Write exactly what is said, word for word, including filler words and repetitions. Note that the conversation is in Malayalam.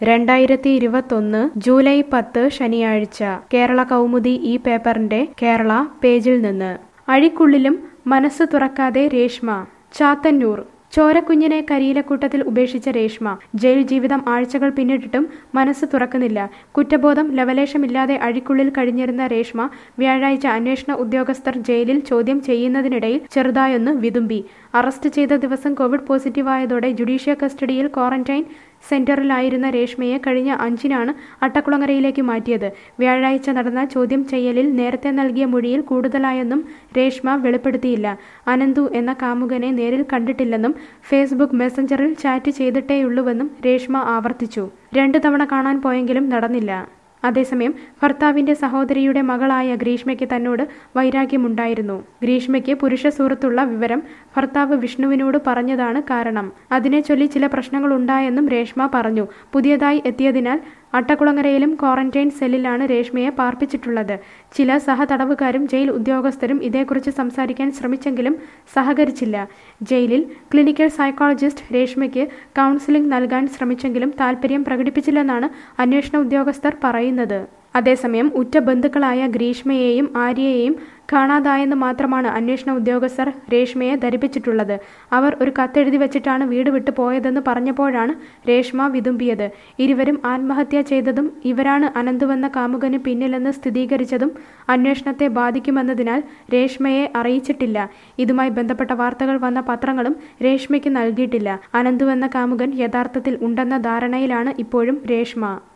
രണ്ടായിരത്തി ഇരുപത്തൊന്ന് ജൂലൈ പത്ത് ശനിയാഴ്ച കേരള കൗമുദി ഈ പേപ്പറിന്റെ കേരള പേജിൽ നിന്ന് അഴിക്കുള്ളിലും മനസ്സ് തുറക്കാതെ രേഷ്മ. ചാത്തന്നൂർ. ചോരക്കുഞ്ഞിനെ കരിയിലക്കൂട്ടത്തിൽ ഉപേക്ഷിച്ച രേഷ്മ. ജയിൽ ജീവിതം ആഴ്ചകൾ പിന്നിട്ടിട്ടും മനസ്സ് തുറക്കുന്നില്ല. കുറ്റബോധം ലവലേശമില്ലാതെ അഴിക്കുള്ളിൽ കഴിഞ്ഞിരുന്ന രേഷ്മ വ്യാഴാഴ്ച അന്വേഷണ ഉദ്യോഗസ്ഥർ ജയിലിൽ ചോദ്യം ചെയ്യുന്നതിനിടയിൽ ചെറുതായൊന്ന് വിതുമ്പി. അറസ്റ്റ് ചെയ്ത ദിവസം കോവിഡ് പോസിറ്റീവായതോടെ ജുഡീഷ്യൽ കസ്റ്റഡിയിൽ ക്വാറന്റൈൻ സെന്ററിലായിരുന്ന രേഷ്മയെ കഴിഞ്ഞ അഞ്ചിനാണ് അട്ടക്കുളങ്ങരയിലേക്ക് മാറ്റിയത്. വ്യാഴാഴ്ച നടന്ന ചോദ്യം ചെയ്യലിൽ നേരത്തെ നൽകിയ മൊഴിയിൽ കൂടുതലായൊന്നും രേഷ്മ വെളിപ്പെടുത്തിയില്ല. അനന്തു എന്ന കാമുകനെ നേരിൽ കണ്ടിട്ടില്ലെന്നും ഫേസ്ബുക്ക് മെസഞ്ചറിൽ ചാറ്റ് ചെയ്തിട്ടേയുള്ളൂവെന്നും രേഷ്മ ആവർത്തിച്ചു. രണ്ടു തവണ കാണാൻ പോയെങ്കിലും നടന്നില്ല. അതേസമയം ഭർത്താവിന്റെ സഹോദരിയുടെ മകളായ ഗ്രീഷ്മയ്ക്ക് തന്നോട് വൈരാഗ്യമുണ്ടായിരുന്നു. ഗ്രീഷ്മയ്ക്ക് പുരുഷ സുഹൃത്തുള്ള വിവരം ഭർത്താവ് വിഷ്ണുവിനോട് പറഞ്ഞതാണ് കാരണം. അതിനെ ചൊല്ലി ചില പ്രശ്നങ്ങളുണ്ടായെന്നും രേഷ്മ പറഞ്ഞു. പുതിയതായി എത്തിയതിനാൽ അട്ടക്കുളങ്ങരയിലും ക്വാറന്റൈൻ സെല്ലിലാണ് രേഷ്മയെ പാർപ്പിച്ചിട്ടുള്ളത്. ചില സഹതടവുകാരും ജയിൽ ഉദ്യോഗസ്ഥരും ഇതേക്കുറിച്ച് സംസാരിക്കാൻ ശ്രമിച്ചെങ്കിലും സഹകരിച്ചില്ല. ജയിലിൽ ക്ലിനിക്കൽ സൈക്കോളജിസ്റ്റ് രേഷ്മയ്ക്ക് കൗൺസിലിംഗ് നൽകാൻ ശ്രമിച്ചെങ്കിലും താൽപര്യം പ്രകടിപ്പിച്ചില്ലെന്നാണ് അന്വേഷണ ഉദ്യോഗസ്ഥർ പറയുന്നത്. അതേസമയം ഉറ്റ ബന്ധുക്കളായ ഗ്രീഷ്മയെയും ആര്യയെയും കാണാതായെന്ന് മാത്രമാണ് അന്വേഷണ ഉദ്യോഗസ്ഥർ രേഷ്മയെ ധരിപ്പിച്ചിട്ടുള്ളത്. അവർ ഒരു കത്തെഴുതി വെച്ചിട്ടാണ് വീട് വിട്ടു പോയതെന്ന് പറഞ്ഞപ്പോഴാണ് രേഷ്മ വിതുമ്പിയത്. ഇരുവരും ആത്മഹത്യ ചെയ്തതും ഇവരാണ് അനന്തുവെന്ന കാമുകന് പിന്നിലെന്ന് സ്ഥിരീകരിച്ചതും അന്വേഷണത്തെ ബാധിക്കുമെന്നതിനാൽ രേഷ്മയെ അറിയിച്ചിട്ടില്ല. ഇതുമായി ബന്ധപ്പെട്ട വാർത്തകൾ വന്ന പത്രങ്ങളും രേഷ്മയ്ക്ക് നൽകിയിട്ടില്ല. അനന്തുവെന്ന കാമുകൻ യഥാർത്ഥത്തിൽ ഉണ്ടെന്ന ധാരണയിലാണ് ഇപ്പോഴും രേഷ്മ.